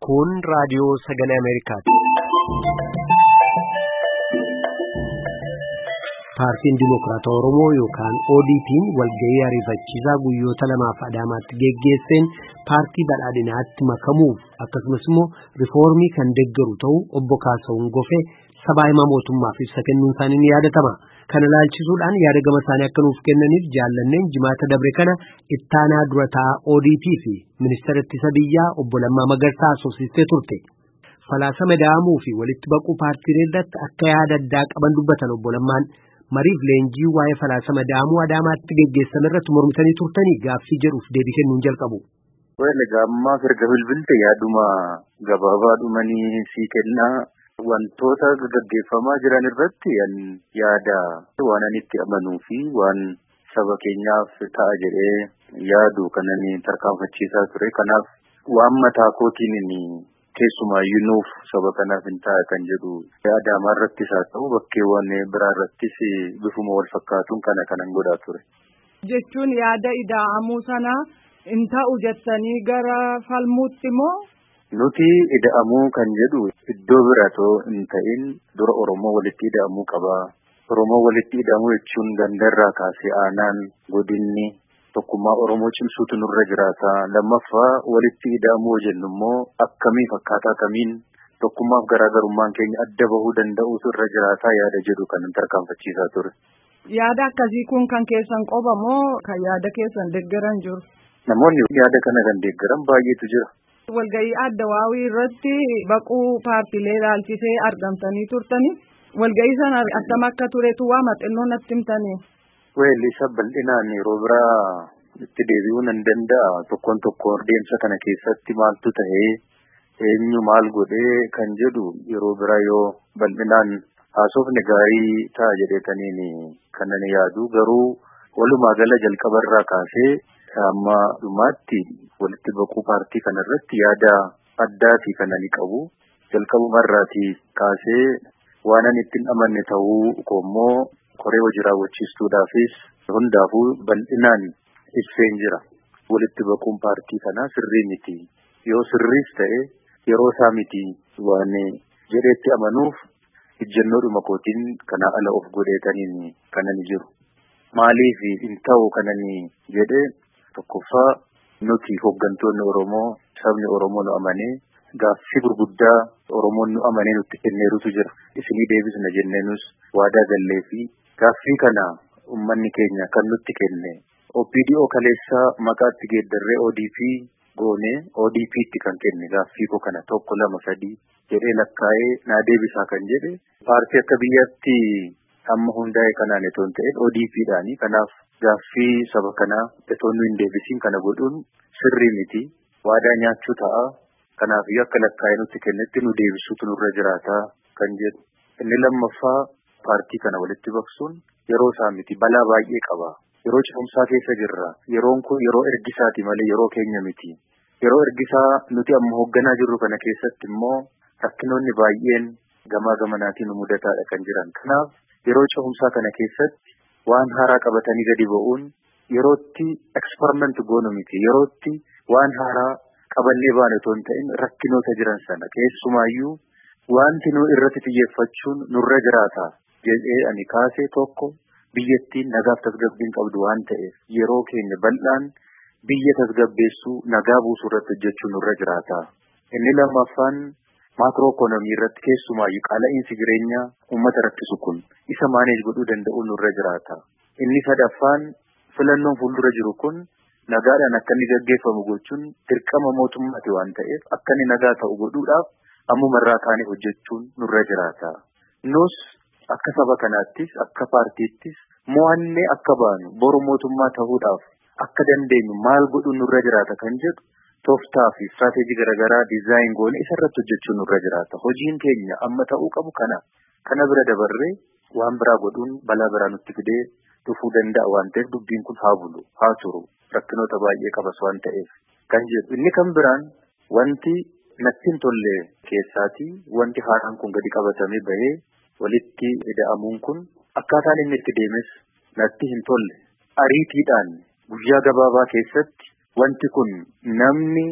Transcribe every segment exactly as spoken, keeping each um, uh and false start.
Kun raadiyoo sagalee Ameerikaati. Paartiin Dimokiraatawaa Oromoo yookaan O D P'n walgahii ariifachiisaa guyyoota lamaaf Adaamaatti geggeesseen paartii badhaadhinaatti makamuuf akkasumas immoo riifoormii kan deeggaru ta'uu obbo Kaasawun Gofee sabaa himaa mootummaaf ibsa kennuun isaanii ni yaadatama. Kana ilaalchisuudhaan yaada gama isaanii akka nuuf kennaniif jaallanneen jimaata dabre kana ittaanaa durataa O D P fi ministeera ittisa biyyaa obbo Lammaa Magarsaa asoosistee turte. Falaasama da'amuu fi walitti baquu paartiilee irratti akka yaada addaa qaban dubbatan obbo Lammaan mariif leenjii waa'ee falaasama da'amuu Adaamaatti geggeessame irratti mormitanii turtanii gaaffii jedhuuf deebii kennuun jalqabu. Wayne gammaa firga bilbilte yaaduma gabaabaadhumanii sii kennaa wantoota gaggeeffamaa jiran irratti yaada waan ani itti amanuu fi waan saba keenyaaf ta'a jedhee yaadu kanani tarkaanfachiisaa ture. Kanaaf waan mataa kootiin keessumaayyuu nuuf saba kanaaf hin ta'a kan jedhu Adaamaa irrattis haa ta'u bakkeewwan biraa irrattis bifuma wal fakkaatuun kana kanan godhaa ture. Jechuun yaada ida'amuu sana hin ta'u jettanii gara falmuutti moo? Nuti ida'amuu kan jedhu iddoo biratoo hin ta'in dura Oromoo walitti ida'amuu qaba. Oromoo walitti ida'amuu jechuun gandarraa kaasee aanaan godinni tokkummaa Oromoo cimsuutu nurra jiraata. Lammaffaa walitti ida'amuu jennu immoo akkamii fakkaataa kamiin tokkummaaf garaagarummaan keenya adda bahuu danda'uutu irra jiraata yaada jedhu kan tarkaanfachiisaa ture. Yaada akkasii kun kan keessan qoba moo kan yaada keessan deeggaran jiru? Namoonni yaada kana kan deeggaran baay'eetu jira. Walgahii Addawaawii irratti baquu paartiilee ilaalchisee argamtanii turtanii walgahii sana akkam akka turetu waa maxxannoo natti himtanii. Weelli isa bal'inaan yeroo biraa itti deebi'uu nan danda'a. Tokkoon tokkoon deemsa kana keessatti maaltu ta'ee eenyu maal godhee kan jedhu yeroo biraa yoo bal'inaan haasofne gaarii ta'a jedheetaniin kan ani yaadu. Garuu walumaa gala jalqabarraa kaasee amma dhumaatti walitti baquu paartii kanarratti yaada addaatii kan ani qabu. Jalqabumarraatii kaasee waan ani ittiin amanne ta'uu koommoo koree hojii raawwachiistuudhaafis hundaafuu bal'inaan ibseen jira. Walitti baquun paartii kanaa sirrii miti. Yoo sirriis ta'e yeroo isaa miti waan jedheetti amanuuf ejjennoodhuma kootiin kanaa ala of godheetaniin kanan jiru. Maaliif hin ta'u kanani jedhee tokkoffaa nuti hooggantoonni Oromoo sabni Oromoo nu amanee gaaffii gurguddaa Oromoon nu amanee nutti kenneerutu jira. Isinii deebisna jenneenus waadaa gallee fi gaaffii kana uummanni keenya kan nutti kenne O P D O kaleessaa maqaatti geeddarree O D P goonee O D P'tti kan kenne gaaffii koo kana tokko lama sadii jedhee lakkaa'ee naa deebisaa kan jedhe paartii akka biyyaatti amma hundaa'e kanaan etoon ta'een O D P'dhaani. Kanaaf gaaffii saba kanaa etoon nu hin deebisiin kana godhuun sirrii miti. Waadaa nyaachuu ta'a. Kanaaf akka lakkaa'ee nutti kennetti nu deebisuutu nurra jiraata kan jedhu. Inni lammaffaa paartii kana walitti baqsuun yeroo isaa miti balaa baay'ee qaba. Yeroo cimsaa keessa jirra. Yeroon kun yeroo ergisaati malee yeroo keenya miti. Yeroo ergisaa nuti amma hoogganaa jirru kana keessatti immoo rakkinoonni baay'een gamaa gamanaatiin nu mudataadha kan jiran. Kanaaf yeroo cimsaa kana keessatti waan haaraa qabatanii gadi ba'uun yerootti eksperiment goonu miti. Yerootti waan haaraa qabannee baane otoo hin ta'in rakkinoota jiran sana keessumaayyuu wanti nu irratti xiyyeeffachuun nurra jiraata jedhee ani kaasee tokko biyyattiin nagaaf tasgabbiin qabdu waan ta'eef yeroo keenya bal'aan biyya tasgabbeessuu nagaa buusuu irratti hojjechuun nurra jiraata. Inni lammaffaan maakiroo ikoonoomii irratti keessumaayyuu qaala'insi jireenyaa uummata rakkisu kun isa maaneej godhuu danda'uu nurra jiraata. Inni sadaffaan filannoon fuuldura jiru kun nagaadhaan akka inni gaggeeffamu gochuun dirqama mootummaati waan ta'eef akka inni nagaa ta'u godhuudhaaf ammumarraa kaanee hojjechuun nurra jiraata. Nus akka saba kanaattis akka paartiittis mo'annee akka baanu boru mootummaa ta'uudhaaf akka dandeenyu maal godhuun nurra jiraata kan jedhu tooftaa fi istiraatejii garaagaraa diizaayin goone isarratti hojjechuun nurra jiraata. Hojiin keenya amma ta'uu qabu kana. Kana bira dabarree waan biraa godhuun balaa biraa nutti fidee dhufuu danda'a waan ta'eef dubbiin kun haa bulu haa turu. Rakkinoota baay'ee qabas waan ta'eef kan jedhu. Inni kan biraan wanti natti hin tolle keessaatii wanti haaraan kun gadi qabatamee bahee walitti ida'amuun kun akkaataan inni itti deemes natti hin tolle. Ariitiidhaan guyyaa gabaabaa keessatti wanti kun namni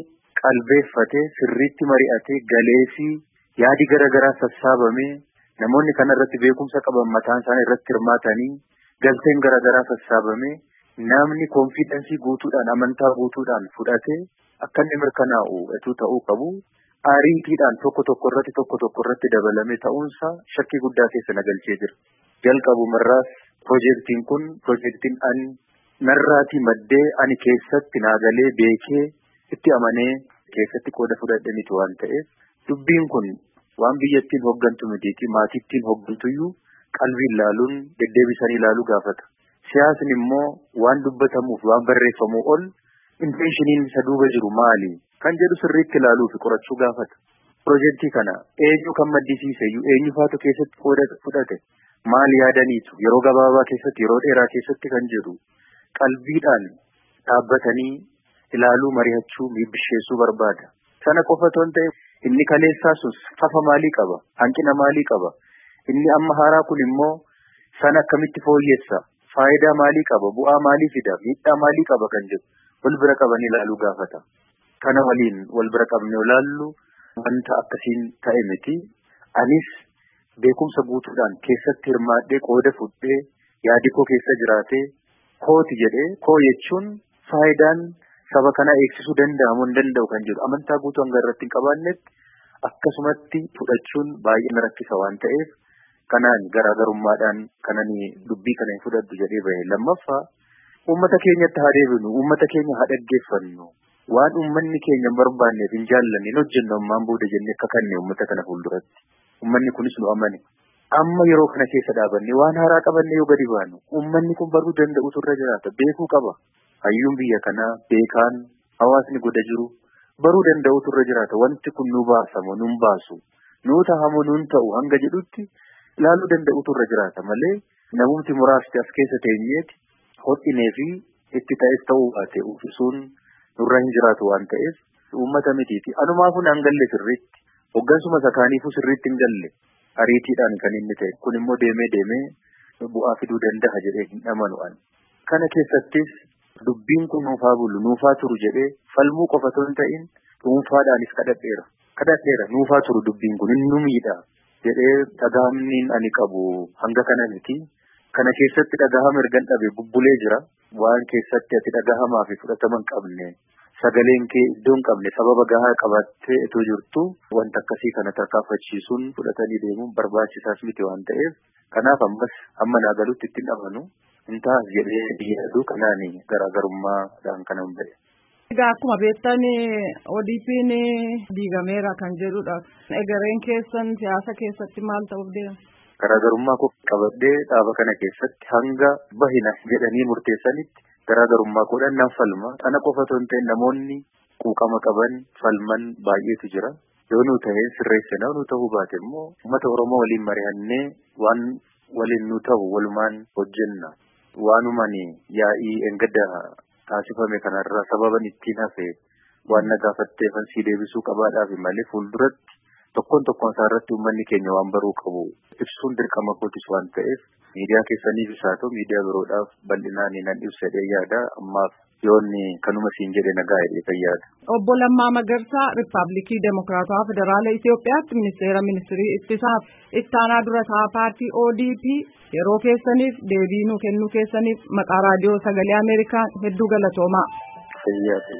qalbeeffatee sirriitti mari'atee galeefii yaadi garaagaraa sassaabamee namoonni kana irratti beekumsa qaban mataan isaanii irratti hirmaatanii galteen garaagaraa sassaabamee namni konfiidensii guutuudhaan amantaa guutuudhaan fudhatee akka inni mirkanaa'u etuu ta'uu qabu. Ariitiidhaan tokko tokko irratti tokko tokko irratti dabalamee ta'uunsaa shakkii guddaa keessa na galchee jira. Jalqabumarraas piroojeektiin kun piroojeektiin ani narraatii maddee ani keessatti naagalee beekee itti amanee keessatti qooda fudhadhe miti waan ta'eef dubbiin kun waan biyyattiin hoggantu mitiiti maatittiin hoggantuyyuu qalbiin ilaaluun deddeebisanii ilaaluu gaafata. Siyaasni immoo waan dubbatamuuf waan barreeffamuu ol intenshiiniin isa duuba jiru maali kan jedhu sirriitti ilaaluu fi qorachuu gaafata. Piroojeektii kana eenyu kan maddisiiseyyuu eenyu faatu keessatti qooda fudhate maal yaadaniitu yeroo gabaabaa keessatti yeroo dheeraa keessatti kan jedhu qalbiidhaan dhaabbatanii ilaaluu mari'achuu miibisheessuu barbaada. Sana qofa otoo hin ta'in inni kaleessaa sus fafa maalii qaba hanqina maalii qaba inni amma haaraa kun immoo sana akkamitti fooyyessa faayidaa maalii qaba bu'aa maalii fida miidhaa maalii qaba kan jedhu wal bira qabanii ilaaluu gaafata. Kana waliin wal bira qabnee ilaallu wanta akkasiin ta'e miti. Anis beekumsa guutuudhaan keessatti hirmaadhee qooda fudhee yaadi koo keessa jiraatee kooti jedhee koo jechuun faayidaan saba kana eegsisuu danda'amu hin danda'u kan jedhu amantaa guutuu hanga irratti hin qabaannetti akkasumatti fudhachuun baay'ee na rakkisa waan ta'eef kanaan garaagarummaadhaan kananii dubbii kana hin fudhadhu jedhee bahe. Lammaffaa uummata keenyatti haa deebinu uummata keenya haa dhaggeeffannu waan uummanni keenya hin barbaanneef hin jaallanne hin hojjennu ammaan booda jennee akka kanne uummata kana fuulduratti uummanni kunis nu amane. Amma yeroo kana keessa dhaabanne waan haaraa qabanne yoo gadi baanu uummanni kun baruu danda'utu irra jiraata beekuu qaba. Hayyuun biyya kanaa beekaan hawaasni goda jiru baruu danda'utu irra jiraata wanti kun nu baasamu nun baasu nuu tahamu nun ta'u hanga jedhutti ilaaluu danda'utu irra jiraata malee namumti muraasti as keessa teenyeeti hodhinee fi itti ta'es ta'uu baate uffisuun nurra hin jiraatu waan ta'eef uummata mitiiti. Anumaafuu naan galle sirriitti hoggansuma sakaaniifuu sirriitti hin galle ariitiidhaan kan inni ta'e kun immoo deemee deemee bu'aa fiduu danda'a jedhee hin amanu. Kana keessattis dubbiin kun nuufaa bulu nuufaa turu jedhee falmuu qofa osoo hin ta'in dhuunfaadhaanis kadhadheera kadhadheera nuufaa turu dubbiin kun inni nu miidha jedhee dhagahamniin ani qabu hanga kana miti. Kana keessatti dhagahama ergan dhabe bubbulee jira waan keessatti ati dhagahamaa fi fudhatama hin qabne sagaleen kee iddoo hin qabne sababa gahaa qabattee itoo jirtu wanta akkasii kana tarkaanfachiisuun fudhatanii deemuun barbaachisaas miti waan ta'eef kanaaf ammas amma naagalutti ittiin dhabanu hin taas jedhee yaadu kanaan garaagarummaadhaan kan hin ba'e. Egaa akkuma beektan O D P'n diigameera kan jedhudha. Egereen keessan siyaasa keessatti maal ta'uuf deema? Garaagarummaa koo qabadhee dhaaba kana keessatti hanga bahina jedhanii murteessanitti garaagarummaa koodhaan nan falma. Ana qofa osoo hin ta'in namoonni quuqama qaban falman baay'eetu jira. Yoo nu ta'een sirreessinaa nu ta'uu baate immoo uummata Oromoo waliin mari'annee waan waliin nu ta'u walumaan hojjenna. Waanumani yaa'ii engadda taasifame kanarraa sababan ittiin hafe waan na gaafatteefan si deebisuu qabaadhaaf malee fuulduratti tokkoon tokkoon isaa irratti uummanni keenya waan baruu qabu ibsuun dirqama kootis waan ta'eef miidiyaa keessaniif isaa ta'u miidiyaa biroodhaaf bal'inaan nan ibsadhee yaada ammaaf yoonni kanuma siin jedhe nagaa jedhee fayyaada. Obbo Lammaa Magarsaa Riippaabilikii Demokiraatawaa Federaala Itoophiyaatti ministeera ministirii ittisaaf ittaanaa dura taa'aa paartii O D P yeroo keessaniif deebii nuu kennuu keessaniif maqaa raadiyoo sagalee Ameerikaa hedduu galatoomaa. Fayyaada.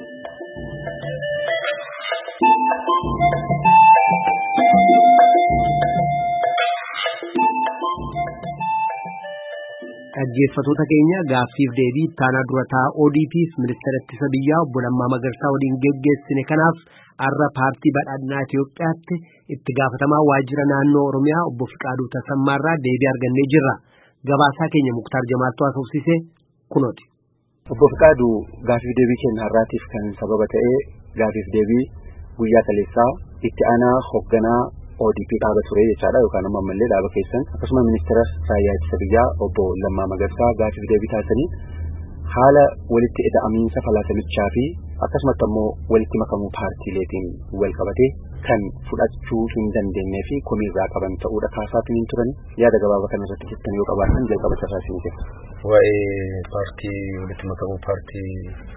Dhaggeeffattoota keenya gaaffiif deebii ittaanaa dura taa'aa O D P's ministeera ittisa biyyaa obbo Lammaa Magarsaa waliin geggeessine kanaaf har'a paartii badhaadhinaa Itoophiyaatti itti gaafatamaa waajjira naannoo Oromiyaa obbo Fiqaaduu Tasammaarraa deebii argannee jirra. Gabaasaa keenya Muktaar Jamaaltuu haasofsiisee kunooti. Obbo Fiqaaduu gaaffiif deebii keenya har'aatiif kan sababa ta'ee gaaffiif deebii guyyaa kaleessaa itti aanaa hoogganaa O D P dhaaba ture jechaadha yookaan amma ammallee dhaaba keessan akkasuma ministeera raayyaa ittisa biyyaa obbo Lammaa Magarsaa gaaffiif deebii taasisanii haala walitti ida'amiinsa falaasamichaa fi akkasumas immoo walitti makamuu paartiileetiin wal qabatee kan fudhachuu hin dandeenyee fi komiirraa qaban ta'uudha kaasaatiin hin turan yaada gabaabaa kana irratti jettan yoo qabaatan jalqaba sararaasiin jira. Waa'ee paartii walitti makamuu paartii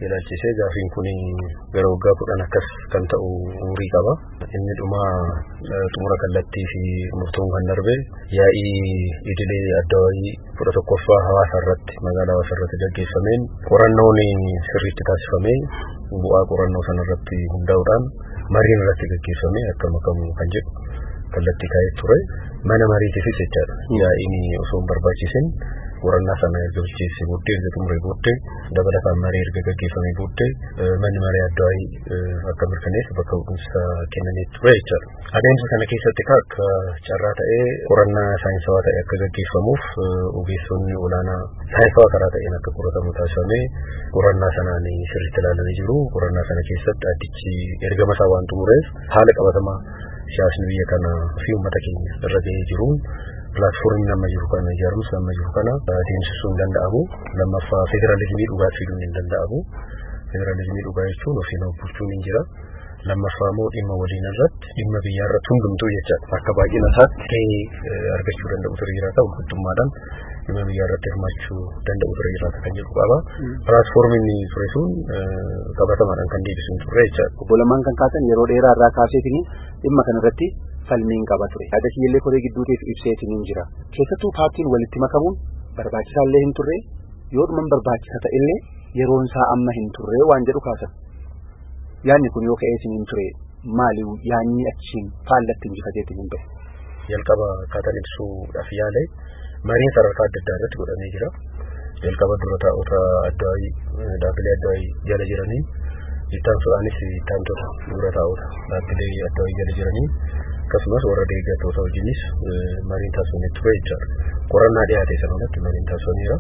ilaalchisee gaafiin kun gara waggaa kudhan akkas kan ta'u umurii qaba. Inni dhuma xumura kallattii fi murtoon kan darbe yaa'ii idilee addawaayii kudha tokkoffaa hawaasa irratti magaalaa hawaasa irratti gaggeeffameen qorannoon sirriitti taasifamee bu'aa qorannoo sana irratti hundaa'uudhaan mariin irratti gaggeeffamee akka makamu kan jedhu kallattii kaa'ee ture. Mana mariitiifis jechaadha. Yaa'iin osoo hin barbaachisin qorannaa sana erga bilcheessee booddee erga xumuree booddee dabalataan marii erga gaggeeffamee booddee manni marii addawaayii akka mirkaneessu bakka bu'umsa kennanii ture jechaadha. Adeemsa kana keessatti akka carraa ta'ee qorannaa saayinsawaa ta'e akka gaggeeffamuuf ogeessonni olaanaa saayinsawaa karaa ta'een akka qoratamu taasifamee qorannaa sanaan sirriitti ilaalamee jiru. Qorannaa sana keessatti addichi ergama isaa waan xumureef haala qabatamaa siyaasni biyya kana fi uummata keenya irra gahee jiru pilaatfoormii nama jiru kana ijaarumsa nama jiru kana adeemsisuun danda'amu. Lammaffaa federaalizimii dhugaa fiduun hin danda'amu. Federaalizimii dhugaa jechuun ofiin of bulchuun hin jira. Lammaffaa immoo dhimma waliin irratti dhimma biyyaa irratti hundumtuu jechaadha. Akka baay'ina isaatti gahee argachuu danda'u ture jiraata. Walqixxummaadhaan dhimma biyyaa irratti hirmaachuu danda'u ture jiraata kan jedhu qaba. Pilaatfoormiin ture sun qabatamaadhaan kan deebisu ture jechaadha. Obbo Lammaan kan kaasan yeroo dheeraa irraa kaaseetiin dhimma kanarratti falmiin qaba ture. Yaada kiyyillee koree gidduutiif ibseetiin jira. Keessattuu paartiin walitti makamuun barbaachisaallee hin turre yoo dhuman barbaachisa ta'ellee yeroon isaa amma hin turre waan jedhu kaasan. Yaanni kun yoo ka'eetiin hin ture maali yaanni achiin faallatti injifateetiin hin bahe? Jalqaba akkaataan ibsuudhaaf yaale mariin sadarkaa adda addaa irratti godhamee jira. Jalqaba dura taa'ota addawaayii dhaabbilee addawaayii jala jiranii ittaansuudhaanis ittaantota dura taa'ota dhaabbilee addawaayii jala jiranii akkasumas warra deeggartoota wajjinis mariin taasifamee ture jechaadha. Qorannaa dhiyaate sanarratti mariin taasifameera.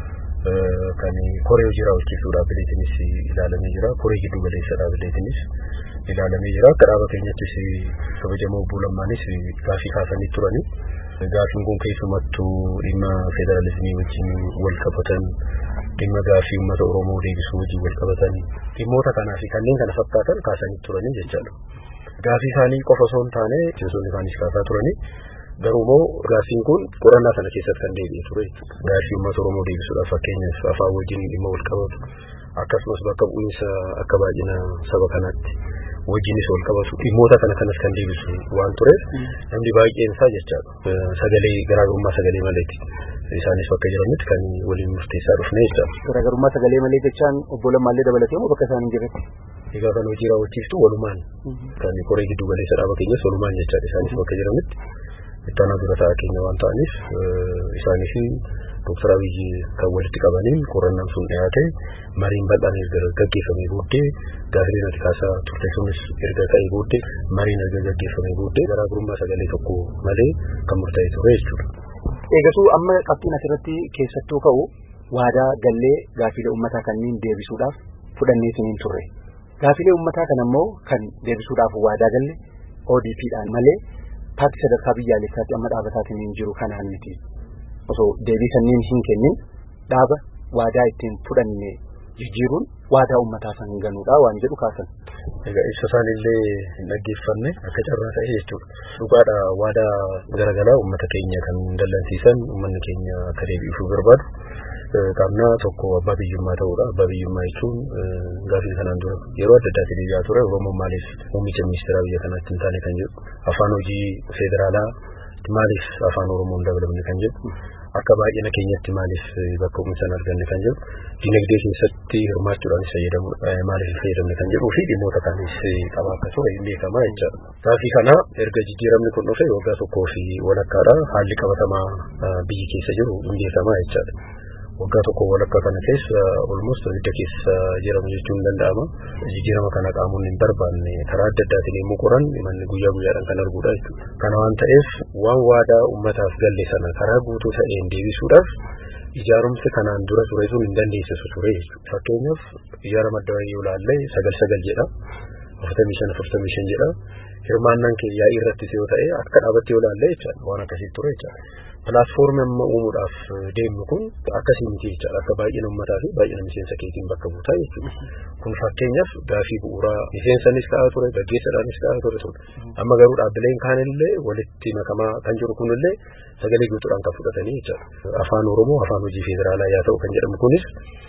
Kan koree hojii raawwachiisuu dhaabbileetinis ilaalamee jira. Koree giddu galeessa dhaabbileetinis ilaalamee jira. Akka dhaaba keenyattis kabajamoo Obbo Lammaanis gaafii kaasanii turani. Gaafiin kun keessumattuu dhimma federaalizimii wajjin wal qabatan, dhimma gaafii uummata Oromoo deebisuu wajjin wal qabatan, dhimmoota kanaa fi kanneen kana fakkaatan kaasanii turani jechaadha. Gaafii isaanii qofa osoo hin taane miseensonni isaanis kaasaa turani. Garuu immoo gaafiin kun qorannaa sana keessatti kan deebi'e ture. Gaafii uummata Oromoo deebisuudhaaf fakkeenyaaf afaan wajjin dhimma wal qabatu akkasumas bakka bu'iinsa akka baay'ina saba kanaatti wajjinis wal qabatu dhimmoota kana kanas kan deebisu waan tureef namni baay'een isaa jechaadha. Sagalee garaagarummaa sagalee maleeti. Isaanis bakka jiranitti kan waliin murteessaa dhufne jechaadha. Garaagarummaa sagalee malee jechaan Obbo Lammaallee dabalatee moo bakka isaan hin jirretti? Egaa kan hojii raawwachiiftu walumaan kan koree giddu galeessa dhaaba keenyas walumaan jechaadha. Isaanis bakka jiranitti ittaanaa dura taa'aa keenya waan ta'aniif isaanis Dooktar Abiyyi kan walitti qabaniin qorannaan sun dhiyaate mariin bal'aan erga gaggeeffamee booddee gaafileen ati kaasaa turte sunis erga ka'ee booddee mariin erga gaggeeffamee booddee garaagarummaa sagalee tokko malee kan murtaa'e ture jechuudha. Eegatuu amma qabxiin asirratti keessattuu ka'u waadaa gallee gaafilee uummataa kanneen deebisuudhaaf fudhannee siniin turre. Gaafilee uummataa kana immoo kan deebisuudhaaf waadaa galle O D P'dhaan malee paartii sadarkaa biyyaalessaatti amma dhaabataatiin hin jiru kanaan miti. Osoo deebii kanneen hin kennin dhaaba waadaa ittiin fudhanne jijjiiruun waadaa uummataaf hin ganuudha waan jedhu kaasan. Egaa ibsa isaanillee hin dhaggeeffanne akka carraa ta'e jechuudha. Dhugaadha waadaa garagaraa uummata keenya kan dallansiisan uummanni keenya akka deebi'uuf barbaadu. Qaamna tokko abbaa biyyummaa ta'uudha. Abbaa biyyummaa jechuun gaafii kanaan dura yeroo adda addaatti deebi'aa ture. Oromoon maaliif muummicha ministeeraa biyya kanaatti hin taane kan jedhu afaan hojii federaalaa maaliif afaan Oromoon dabalamne kan jedhu akka baay'ina keenyatti maaliif bakka bu'iinsa hin arganne kan jedhu dinagdee keessatti hirmaachuudhaanis fayyadamu maaliif fayyadamne kan jedhuu fi dhimmoota kaanis qaba akka ture hin beekamaa jechaadha. Gaafii kana erga jijjiiramni kun dhufe waggaa tokkoo fi walakkaadha haalli qabatamaa biyyi keessa jiru hin beekamaa jechaadha. Waggaa tokko walakkaa kana keessa almost ibidda keessa jiramu jechuun danda'ama. Jijjiirama kana qaamonni hin barbaanne karaa adda addaatiin yommuu qoran manni guyyaa guyyaadhaan kan arguudha jechuudha. Kana waan ta'eef waan waadaa uummataaf galle sana karaa guutuu ta'een deebisuudhaaf ijaarumsi kanaan dura ture sun hin dandeessisu ture jechuudha. Fakkeenyaaf ijaarama addawaayii yoo ilaalle sagal sagal jedha. Afurtamii shan afurtamii shan jedha. Hirmaannaan keeyyaa irrattis yoo ta'e akka dhaabatti yoo ilaalle jechaadha. Waan akkasii ture jechaadha. Pilaatfoormii amma uumuudhaaf deemnu kun akkasii miti jechaadha. Akka baay'ina uummataa fi baay'ina miseensa keetiin bakka buutaa jechuudha. Kun fakkeenyaaf gaafii bu'uuraa miseensanis ka'aa ture, gaggeessaadhaanis ka'aa ture ture. Amma garuu dhaabbileen kaanillee walitti makamaa kan jiru kunillee sagalee guutuudhaan kan fudhatanii jechaadha. Afaan Oromoo afaan hojii federaalaa yaa ta'u kan jedhamu kunis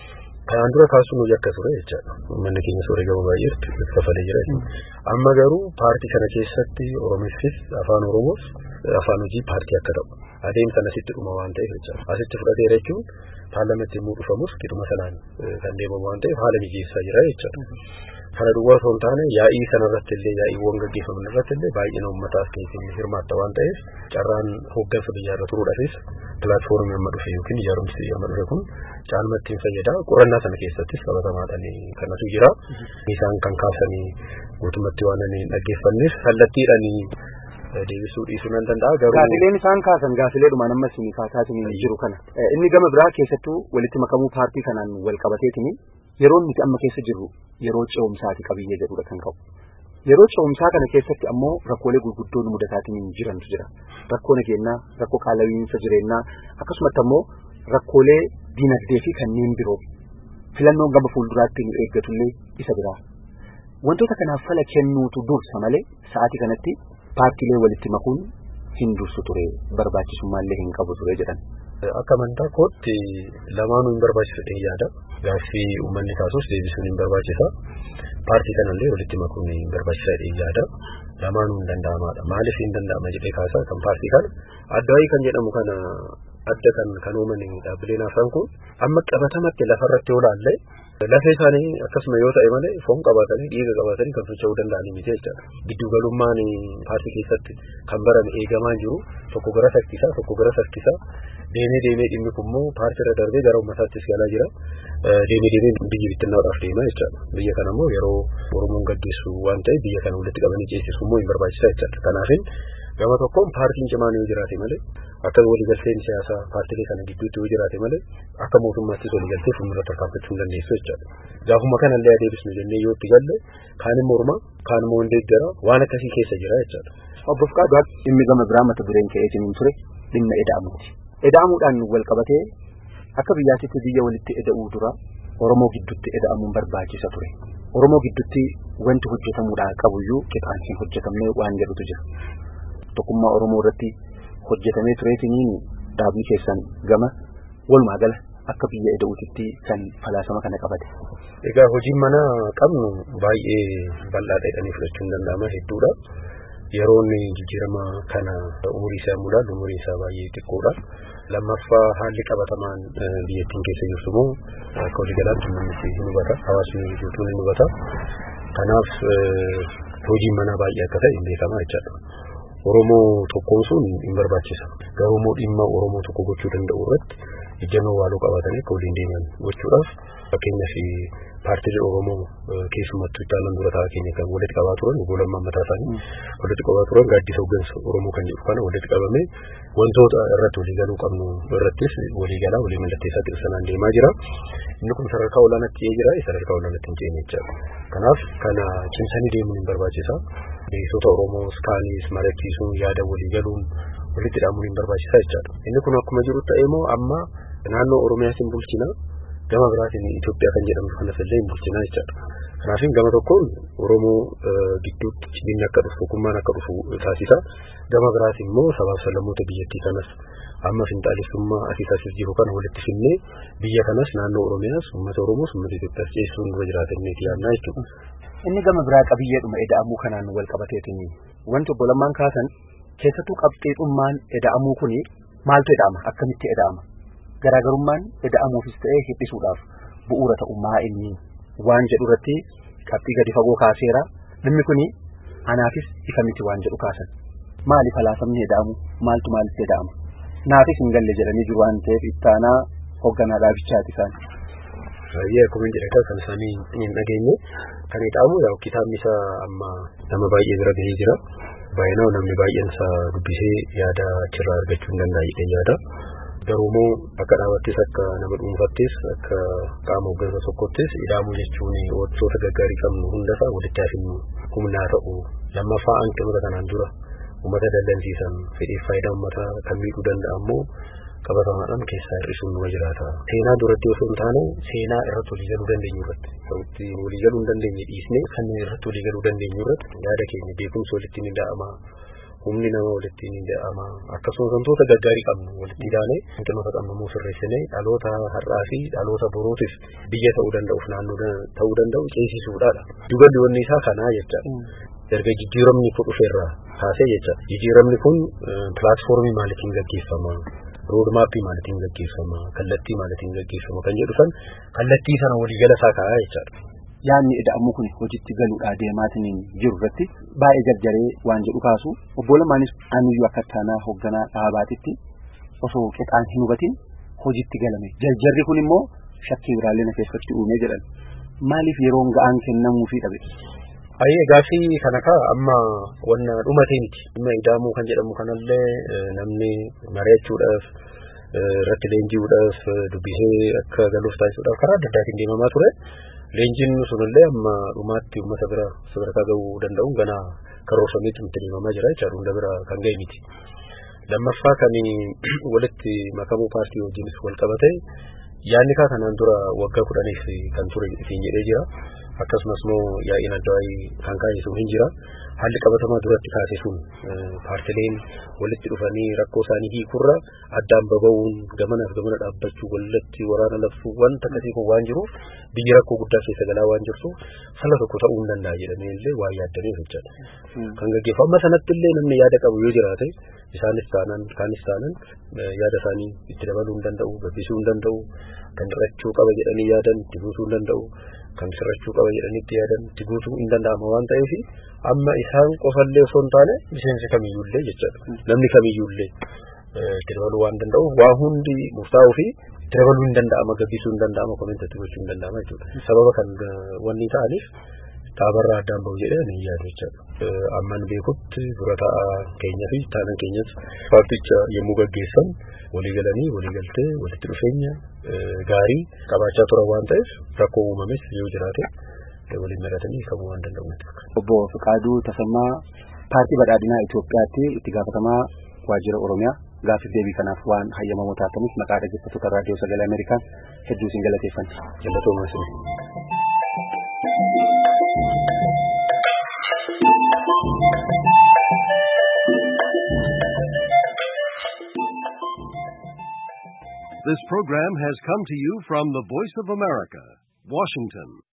Kanaan dura kaasuun hojii akka ture jechaadha. Uummanni keenya sooree baay'eetti kafalee jira jechuudha. Amma garuu paartii kana keessatti Oromiifis afaan Oromoos afaan hojii paartii akka ta'u adeemsa asitti dhuma waan ta'eef jechaadha. Asitti fudhateera jechuun paarlamentii immoo dhufamus qixuma sanaan kan deemamu waan ta'eef haala mijeessaa jira jechaadha. Kana duwwaa osoo hin taane yaa'ii sanarratti illee yaa'iiwwan gaggeeffaman irratti illee baay'ina uummataas keessatti hirmaatta waan ta'eef carraan hooggansa biyyaarra turuudhaafis pilaatfoormii amma dhufe yookiin ijaarumsi amma dhufe kun caalmatti hin fayyada. Qorannaa sana keessattis qabatamaadhaan kanatu jira. Isaan kan kaasanii guutumatti waan ani dhaggeeffanneef kallattiidhaan deebisuu dhiisuu nan danda'a. Garuu gaafileen isaan kaasan gaafileedhumaan amma isin kaasaatiin jiru kana inni gama biraa keessattuu walitti makamuu paartii kanaan wal qabateetini yeroo nuti amma keessa jirru yeroo ce'umsaati qabiyyee jedhudha kan qabu. Yeroo ce'umsaa kana keessatti ammoo rakkoolee gurguddoon mudataatiin jirantu jira. Rakkoo nageenyaa, rakkoo qaala'iinsa jireenyaa, akkasumas ammoo rakkoolee dinagdee fi kanneen biroo filannoon gama fuulduraatti nu eeggatullee isa biraa. Wantoota kanaaf fala kennuutu dursa malee sa'aatii kanatti paartiilee walitti makuun hin dursu ture, barbaachisummaa hin qabu ture jedhan. Akka amantaa kootti lamaanuu hin barbaachisa yaada. Gaaffii uummanni kaasus deebisuun hin barbaachisa. Paartii kanallee walitti makuun hin barbaachisa yaada. Lamaanuu hin danda'amaadha. Maaliif hin danda'ama jedhee kaasaa kan paartii kana addaa'ii kan jedhamu kana adda kan kan uumani dhaabbileen afran kun amma qabatamatti lafarratti yoo laalle lafee isaanii akkasuma yoo ta'e malee foon qabaatanii dhiiga qabaatanii kan socho'uu danda'anii miti jechaadha. Giddu galummaan paartii keessatti kan barame eegamaa jiru tokko gara saffisaa tokko gara saffisaa deemee deemee dhimmi kunimmoo paartii irra darbee gara uummataattis galaa jira. Deemee deemee biyyi bittinnaadhaaf deemaa jechaadha. Biyya kana immoo yeroo Oromoon gaggeessu waan ta'eef biyya kana walitti qabanii ceesisuu immoo hin barbaachisaa jechaadha. Kanaafin gama tokkoon paartiin cimaan yoo jiraate malee akka waliigalteen siyaasaa paartiilee kana gidduutti yoo jiraate malee akka mootummaattis waliigaltee fuuldura tarkaanfachuu hin dandeessu jechaadha. Gaafuma kanallee adeebisnu jennee yoo itti galle kaan immoo morma kaan immoo deeggara waan akkasii keessa jira jechaadha. Obbo Fqaadu dhimmi gama biraa mata dureen ka'eetiin ture dhimma eda'amuuti. Eda'amuudhaan wal qabatee akka biyyaatti biyya walitti eda'uu dura Oromoo gidduutti eda'amuun barbaachisa ture. Oromoo gidduutti wanti hojjetamuudhaa qabuyyuu qixaan hin hojjetamne waan jedhutu jira. Tokkummaa Oromoo irratti hojjetamee tureetiniin dhaabni keessan gama walumaa gala akka biyya eda'uutitti kan falaasama kana qabate. Egaa hojiin mana qabnu baay'ee bal'aadha jedhanii fudhachuun danda'ama hedduudha. Yeroon jijjiirama kana umurii isaa mul'atu umurii isaa baay'ee xiqqoodha. Lammaffaa haalli qabatamaan biyyattiin keessa jirtu immoo akka waliigalaatti uummanni ni hubata, hawaasni guutuun ni hubata. Kanaaf hojiin manaa baay'ee akka ta'e hin beekama jechaadha. Oromoo tokkoon sun hin barbaachisa. Garuu immoo dhimma Oromoo tokko gochuu danda'u irratti ejjennoo waaloo qabatanii akka waliin deeman gochuudhaaf fakkeenyaaf paartiilee Oromoo keessumattuu itti aanan dura taa'aa keenya kan walitti qabaa turan obbo Lammaa mataa isaanii walitti qabaa turan gaaddisa hooggansa Oromoo kan jedhu kana walitti qabamee wantoota irratti waliigaluu qabnu irrattis waliigalaa walii mallatteessaa tirsanaan deemaa jira. Inni kun sadarkaa olaanaatti jira, sadarkaa olaanaatti hin ceene jechaadha. Kanaaf kana cimsanii deemuun hin barbaachisa. Beeksota Oromoo iskaanis mari'achiisuun yaada waliigaluun walitti hidhamuun hin barbaachisa jechaadha. Inni kun akkuma jiru ta'ee immoo amma naannoo Oromiyaas hin bulchina gama biraatiin Itoophiyaa kan jedhamtu kanas illee hin bulchina jechaadha. Kanaafin gama tokkoon Oromoo gidduutti cimina akka dhufu tokkummaan akka dhufu taasisa. Gama biraatiin immoo sabaaf sablammoota biyyattii kanas amma finxaalessummaa asii taasisa jiru kana walitti fidnee biyya kanas naannoo Oromiyaas uummata Oromoos uummata Itoophiyaas ceesisuun dura jiraatanii yaadnaa jechuudha. Inni gama biraa qabiyyeedhuma eda'amuu kanaan wal qabateetiin wanti obbo Lammaan kaasan keessattuu qabxiidhummaan eda'amuu kuni maaltu eda'ama akkamitti eda'ama garaagarummaan eda'amuufis ta'ee hibbisuudhaaf bu'uura ta'ummaa inni waan jedhu irratti qabxii gadi fagoo kaaseera dhimmi kuni anaafis ifa miti waan jedhu kaasan maali falaasamni eda'amu maaltu maalitti eda'ama naafis hin galle jedhanii jiru waan ta'eef ittaanaa hoogganaa dhaabichaati isaan. Baay'ee akkuma jedhakaa kan isaanii hin dhageenye kan eda'amu yaa kitaabni isaa amma nama baay'ee bira gahee jira. Baay'inaan namni baay'een isaa dubbisee yaada achirraa argachuu hin danda'a jedhee yaada. Garuu immoo akka dhaabattis akka nama dhuunfattis akka qaama hooggansa tokkottis eda'amuu jechuun wantoota gaggaarii qabnu hundasaa walitti hafinnu humnaa ta'u lammaffaa hanqinoota kanaan dura uummata dallansiisan fedhiif faayidaa uummataa kan miidhuu danda'a immoo qabatamaadhaan keessaa hir'isuun numa jiraata. Seenaa duratti osoo hin taane seenaa irratti waliigaluu dandeenyu irratti ta'utti waliigaluu hin dandeenye dhiisnee kan irratti waliigaluu dandeenyu irratti yaada keenya beekumsa walitti ni da'ama humni nama walitti ni da'ama akkasumas wantoota gaggaarii qabnu walitti daanee hanqinoota qabnu immoo sirreessinee dhaloota har'aa fi dhaloota borootiif biyya ta'uu danda'uuf naannoo ta'uu danda'u ceesisuudhaadha. Duballi wanni isaa kanaa jechaadha. Erga jijjiiramni kun dhufeerraa kaasee jecha jijjiiramni kun pilaatfoormii maalitiin gaggeeffama roodmaappii maalitiin gaggeeffama kallattii maalitiin gaggeeffama kan jedhu san kallattii sana waliigala isaa kaa'aa jechaadha. Yaanni ida'amuu kun hojiitti galuudhaa deemaatiin jiru irratti baay'ee jarjaree waan jedhu kaasu obbo Lamaanis aniyyuu akka taanaa hoogganaa dhaabaatitti osoo qexaan hin hubatin hojiitti galame jarjarri kun immoo shakkii biraallee na keessatti uumee jedhan maaliif yeroon ga'aan kennamuu fi dhabe. Ayyee gaaffii kana kaa amma wanna dhumatee miti dhimma ida'amuu kan jedhamu kanallee namni mari'achuudhaaf irratti leenji'uudhaaf dubbisee akka galuuf taasisuudhaaf karaa adda addaatiin deemamaa ture. Leenjiin sunillee amma dhumaatti uummata bira sadarkaa ga'uu danda'u gana karoorfameetti itti deemamaa jira jechuudha hunda bira kan ga'e miti. Lammaffaa kan walitti makamuu paartii wajjinis wal qabate yaadni kaa kanaan dura waggaa kudhaniif kan ture ittiin jedhee jira. Akkasumas immoo yaa'iin addawaayii kan kaa'e hin jira. Haalli qabatamaa duratti kaase sun paartileen walitti dhufanii rakkoo isaanii hiikurra addaan baba'uun gamanaaf gamana dhaabbachuu walitti waraana labsuu wanta akkasii kun waan jiruuf biyya rakkoo guddaa keessa galaa waan jirtuuf sala tokko ta'uu hin danda'a jedhamee illee waa yaadamee jechaadha. Kan gaggeeffamu amma sanatti illee namni yaada qabu yoo jiraate isaanis taanaan kaanis taanaan yaada isaanii itti dabaluu hin danda'u gabbisuu hin danda'u kan irrachuu qaba jedhanii yaadan itti buusuu hin danda'u kan sirrachuu qaba jedhanii itti yaadan itti buusuu hin danda'ama waan ta'eef amma isaan qofallee osoo hin taane miseensi kamiyyuullee jechaadha. Namni kamiyyuullee itti dabaluu waan danda'uuf waa hundi murtaa'uu fi itti dabaluu hin danda'ama gabbisuu hin danda'ama komentatti gochuu hin danda'ama jechuudha. Sababa kan wanni ta'aniif dhaabarraa addaan bahu jedhee ani yaadu jechaadha. Amman beekutti dura ta'a keenya fi taanan keenyas paarticha yommuu gaggeessan waliigalanii waliigaltee walitti dhufeenya gaarii qabaachaa turan waan ta'eef rakkoo uumames yoo jiraate waliin maratanii kamuu waan danda'u miti. Obbo Fiqaaduu Tasammaa paartii badhaadhinaa Itoophiyaatti itti gaafatamaa waajjira Oromiyaa gaaffiif deebii kanaaf waan hayyamamoo taataniif maqaa dhaggeeffattoota raadiyoo sagalee Ameerikaa hedduu isin galateeffanna. Galatoomaa isin. This program has come to you from the Voice of America, Washington.